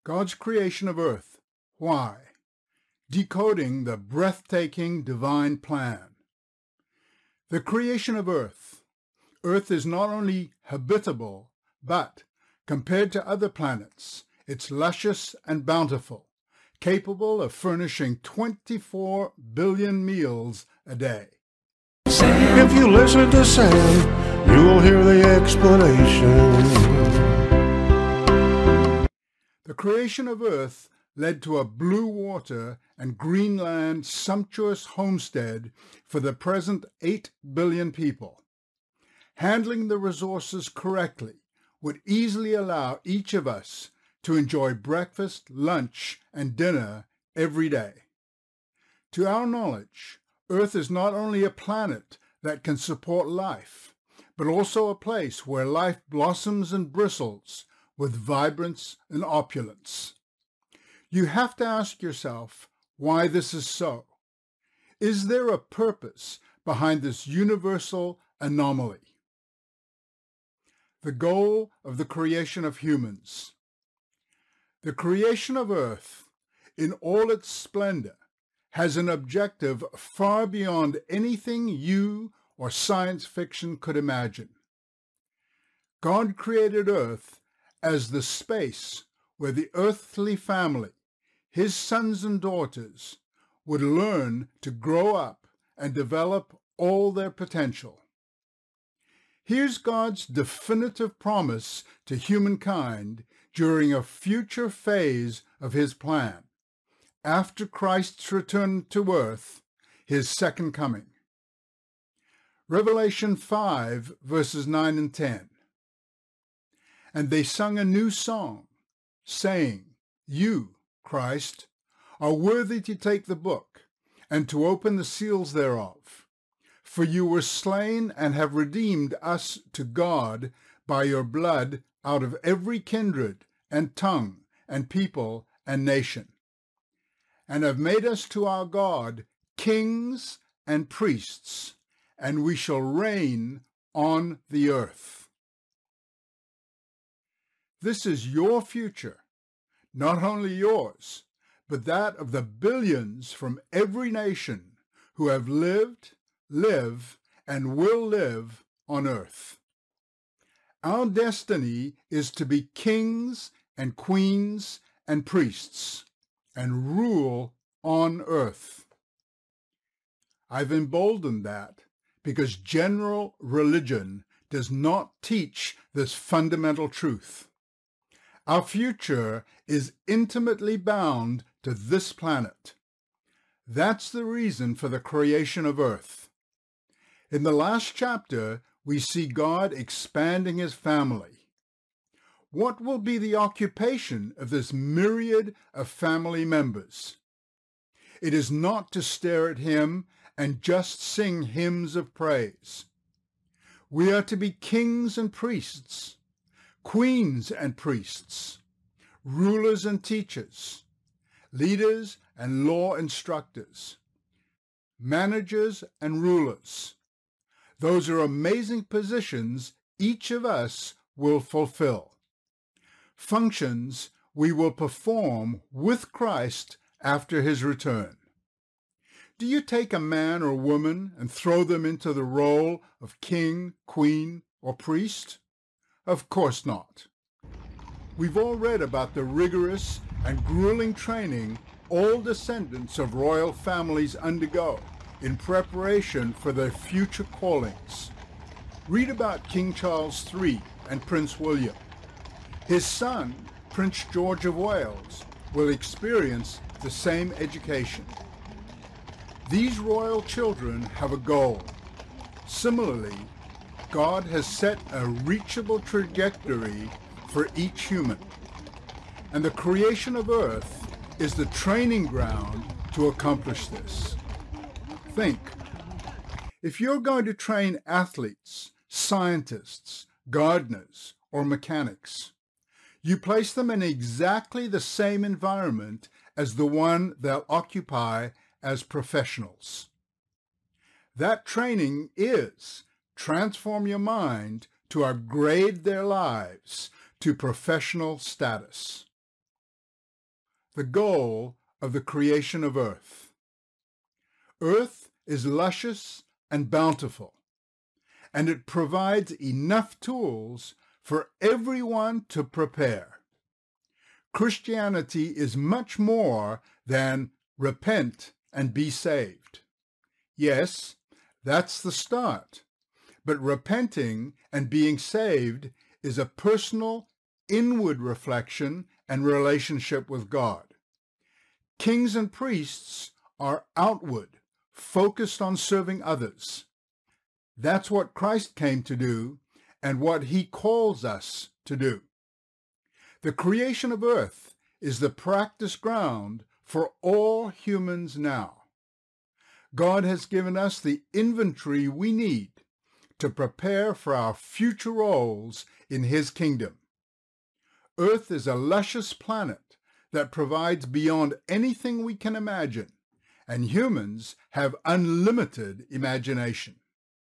God's creation of earth. Why? Decoding the breathtaking divine plan. The creation of earth. Earth is not only habitable, but, compared to other planets, it's luscious and bountiful, capable of furnishing 24 billion meals a day. If you listen to Sam, you'll hear the explanation. The creation of earth led to a blue water and Greenland sumptuous homestead for the present 8 billion people. Handling the resources correctly would easily allow each of us to enjoy breakfast, lunch, and dinner every day. To our knowledge, Earth is not only a planet that can support life, but also a place where life blossoms and bristles with vibrance and opulence. You have to ask yourself why this is so. Is there a purpose behind this universal anomaly? The goal of the creation of humans. The creation of Earth, in all its splendor, has an objective far beyond anything you or science fiction could imagine. God created Earth as the space where the earthly family, his sons and daughters, would learn to grow up and develop all their potential. Here's God's definitive promise to humankind during a future phase of his plan, after Christ's return to earth, his second coming. Revelation 5, verses 9 and 10. And they sung a new song, saying, You, Christ, are worthy to take the book and to open the seals thereof. For you were slain and have redeemed us to God by your blood out of every kindred and tongue and people and nation, and have made us to our God kings and priests, and we shall reign on the earth. This is your future, not only yours, but that of the billions from every nation who have lived, live, and will live on earth. Our destiny is to be kings and queens and priests and rule on earth. I've emboldened that because general religion does not teach this fundamental truth. Our future is intimately bound to this planet. That's the reason for the creation of Earth. In the last chapter, we see God expanding his family. What will be the occupation of this myriad of family members? It is not to stare at him and just sing hymns of praise. We are to be kings and priests, queens and priests, rulers and teachers, leaders and law instructors, managers and rulers. Those are amazing positions each of us will fulfill. Functions we will perform with Christ after his return. Do you take a man or woman and throw them into the role of king, queen, or priest? Of course not. We've all read about the rigorous and grueling training all descendants of royal families undergo in preparation for their future callings. Read about King Charles III and Prince William. His son, Prince George of Wales, will experience the same education. These royal children have a goal. Similarly, God has set a reachable trajectory for each human, and the creation of Earth is the training ground to accomplish this. Think, if you're going to train athletes, scientists, gardeners, or mechanics, you place them in exactly the same environment as the one they'll occupy as professionals. That training is transform your mind to upgrade their lives to professional status. the goal of the creation of earth. Earth is luscious and bountiful, and it provides enough tools for everyone to prepare. Christianity is much more than repent and be saved. Yes, that's the start, but repenting and being saved is a personal, inward reflection and relationship with God. Kings and priests are outward, focused on serving others. That's what Christ came to do and what he calls us to do. The creation of earth is the practice ground for all humans now. God has given us the inventory we need to prepare for our future roles in his kingdom. Earth is a luscious planet that provides beyond anything we can imagine, and humans have unlimited imagination.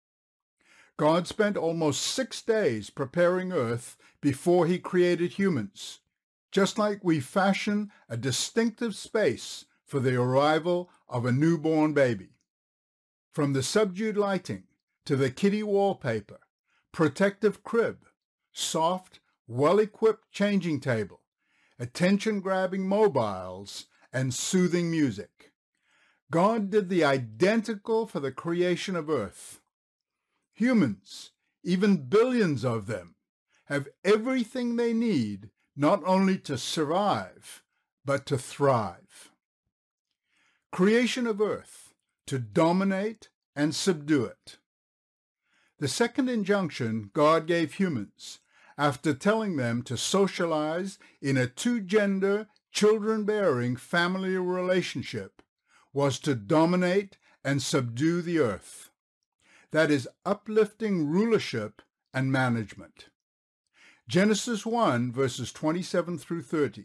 God spent almost 6 days preparing earth before he created humans, just like we fashion a distinctive space for the arrival of a newborn baby. From the subdued lighting to the kitty wallpaper, protective crib, soft, well-equipped changing table, attention-grabbing mobiles, and soothing music. God did the identical for the creation of earth. Humans, even billions of them, have everything they need not only to survive, but to thrive. Creation of earth, to dominate and subdue it. The second injunction God gave humans, after telling them to socialize in a two-gender, children-bearing family relationship, was to dominate and subdue the earth. That is uplifting rulership and management. Genesis 1, verses 27 through 30.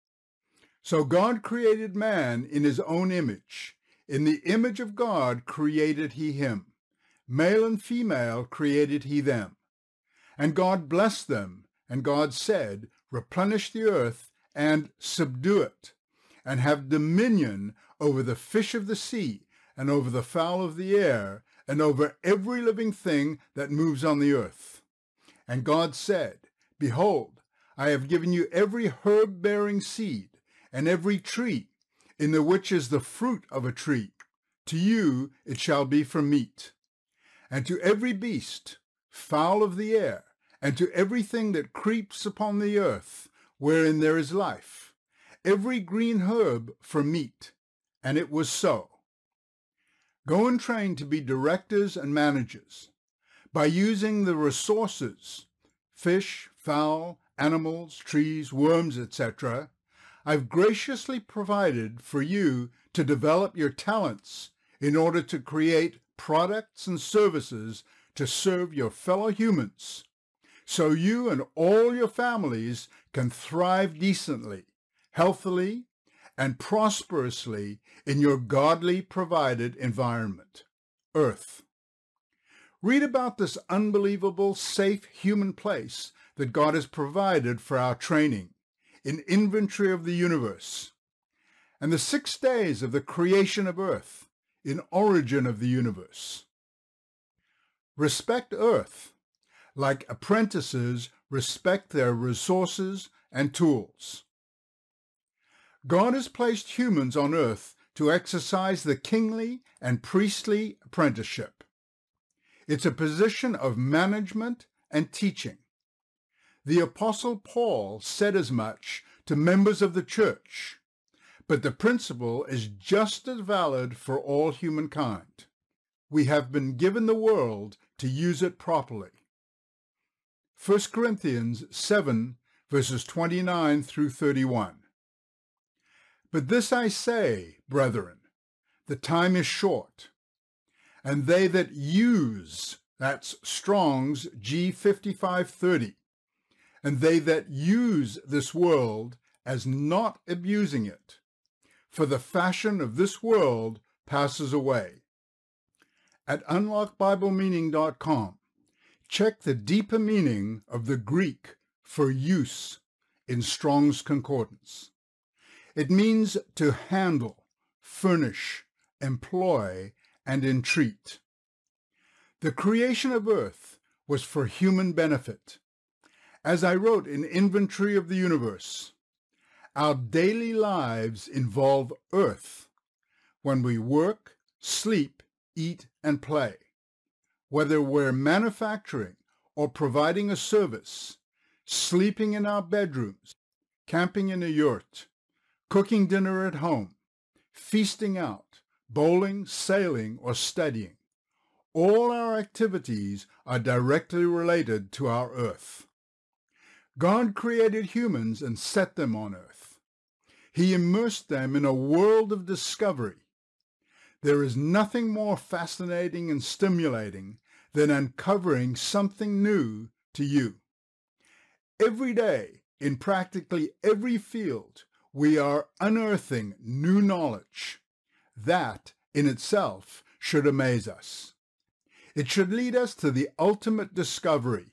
So God created man in his own image. In the image of God created he him. Male and female created he them. And God blessed them, and God said, replenish the earth and subdue it, and have dominion over the fish of the sea, and over the fowl of the air, and over every living thing that moves on the earth. And God said, behold, I have given you every herb-bearing seed, and every tree, in the which is the fruit of a tree. To you it shall be for meat. And to every beast, fowl of the air, and to everything that creeps upon the earth, wherein there is life, every green herb for meat. And it was so. Go and train to be directors and managers by using the resources, fish, fowl, animals, trees, worms, etc., I've graciously provided for you to develop your talents in order to create products and services to serve your fellow humans, so you and all your families can thrive decently, healthily, and prosperously in your godly provided environment, Earth. Read about this unbelievable, safe human place that God has provided for our training in Inventory of the Universe, and the 6 days of the creation of Earth in Origin of the Universe. Respect Earth, like apprentices respect their resources and tools. God has placed humans on earth to exercise the kingly and priestly apprenticeship. It's a position of management and teaching. The Apostle Paul said as much to members of the church, but the principle is just as valid for all humankind. We have been given the world to use it properly. 1 Corinthians 7, verses 29 through 31. But this I say, brethren, the time is short, and they that use, that's Strong's G5530, and they that use this world as not abusing it, for the fashion of this world passes away. At unlockbiblemeaning.com, check the deeper meaning of the Greek for use in Strong's Concordance. It means to handle, furnish, employ, and entreat. The creation of earth was for human benefit. As I wrote in Inventory of the Universe, our daily lives involve earth when we work, sleep, eat, and play. Whether we're manufacturing or providing a service, sleeping in our bedrooms, camping in a yurt, cooking dinner at home, feasting out, bowling, sailing, or studying, all our activities are directly related to our earth. God created humans and set them on earth. He immersed them in a world of discovery. There is nothing more fascinating and stimulating than uncovering something new to you. Every day, in practically every field, we are unearthing new knowledge. That, in itself, should amaze us. It should lead us to the ultimate discovery.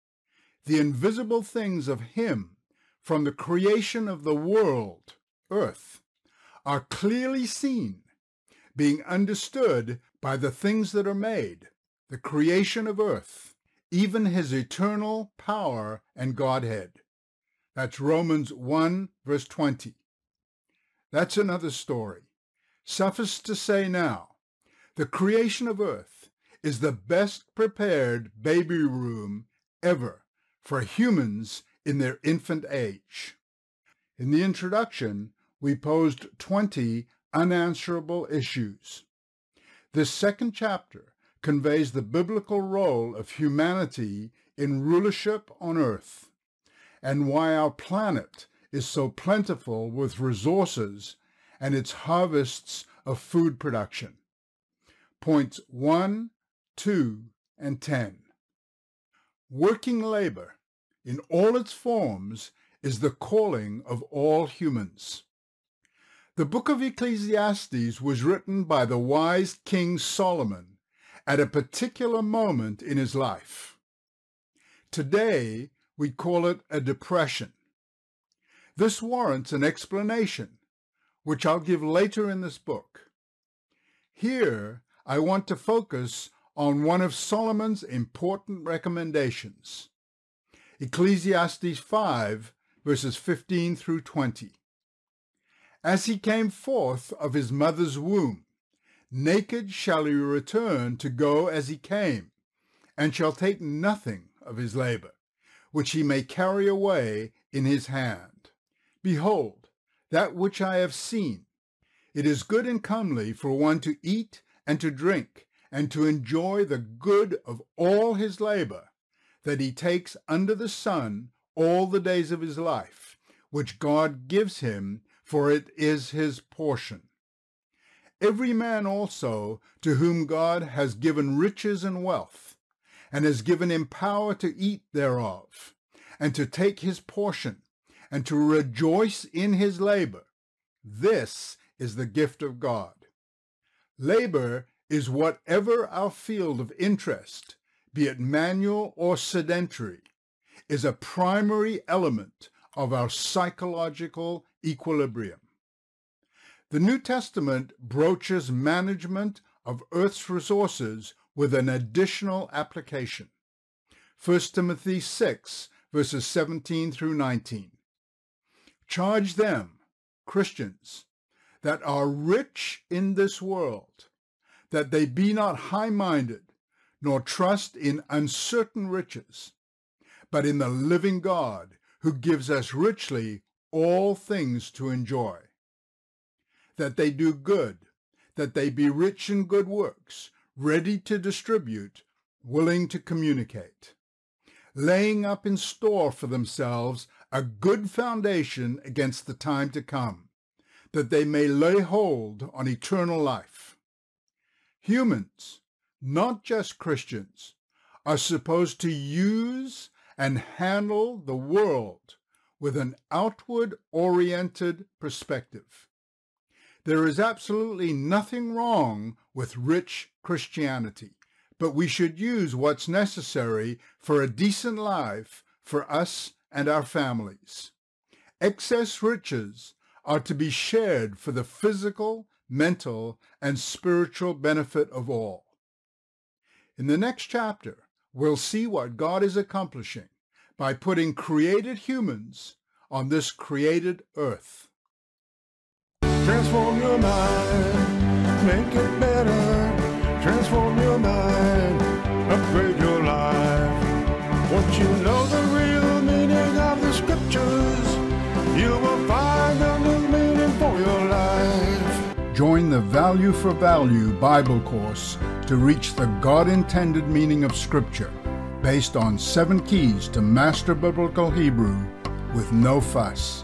The invisible things of Him from the creation of the world, earth, are clearly seen, being understood by the things that are made, the creation of earth, even His eternal power and Godhead. That's Romans 1, verse 20. That's another story. Suffice to say now, the creation of earth is the best prepared baby room ever for humans in their infant age. In the introduction, we posed 20 unanswerable issues. This second chapter conveys the biblical role of humanity in rulership on earth, and why our planet is so plentiful with resources and its harvests of food production. Points 1, 2, and 10. Working labor, in all its forms, is the calling of all humans. The book of Ecclesiastes was written by the wise King Solomon at a particular moment in his life. Today, we call it a depression. This warrants an explanation, which I'll give later in this book. Here, I want to focus on one of Solomon's important recommendations. Ecclesiastes 5, verses 15 through 20. As he came forth of his mother's womb, naked shall he return to go as he came, and shall take nothing of his labor, which he may carry away in his hand. Behold, that which I have seen, it is good and comely for one to eat and to drink, and to enjoy the good of all his labor, that he takes under the sun all the days of his life, which God gives him, for it is his portion. Every man also to whom God has given riches and wealth, and has given him power to eat thereof, and to take his portion, and to rejoice in his labor, this is the gift of God. Labor is whatever our field of interest, be it manual or sedentary, is a primary element of our psychological equilibrium. The New Testament broaches management of Earth's resources with an additional application. 1 Timothy 6, verses 17 through 19. Charge them, Christians, that are rich in this world, that they be not high-minded, nor trust in uncertain riches, but in the living God, who gives us richly all things to enjoy. That they do good, that they be rich in good works, ready to distribute, willing to communicate, laying up in store for themselves a good foundation against the time to come, that they may lay hold on eternal life. Humans, not just Christians, are supposed to use and handle the world with an outward-oriented perspective. There is absolutely nothing wrong with rich Christianity, but we should use what's necessary for a decent life for us and our families. Excess riches are to be shared for the physical, mental, and spiritual benefit of all. In the next chapter, we'll see what God is accomplishing by putting created humans on this created earth. Transform your mind, make it better. Transform your mind, upgrade your life. Once you know the real meaning of the scriptures, you will find a new meaning for your life. Join the Value for Value Bible course to reach the God-intended meaning of Scripture, based on 7 keys to master biblical Hebrew with no fuss.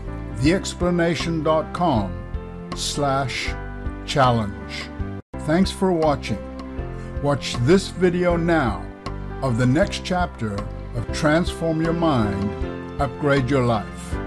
theexplanation.com/challenge. Thanks for watching. Watch this video now of the next chapter of Transform Your Mind, Upgrade Your Life.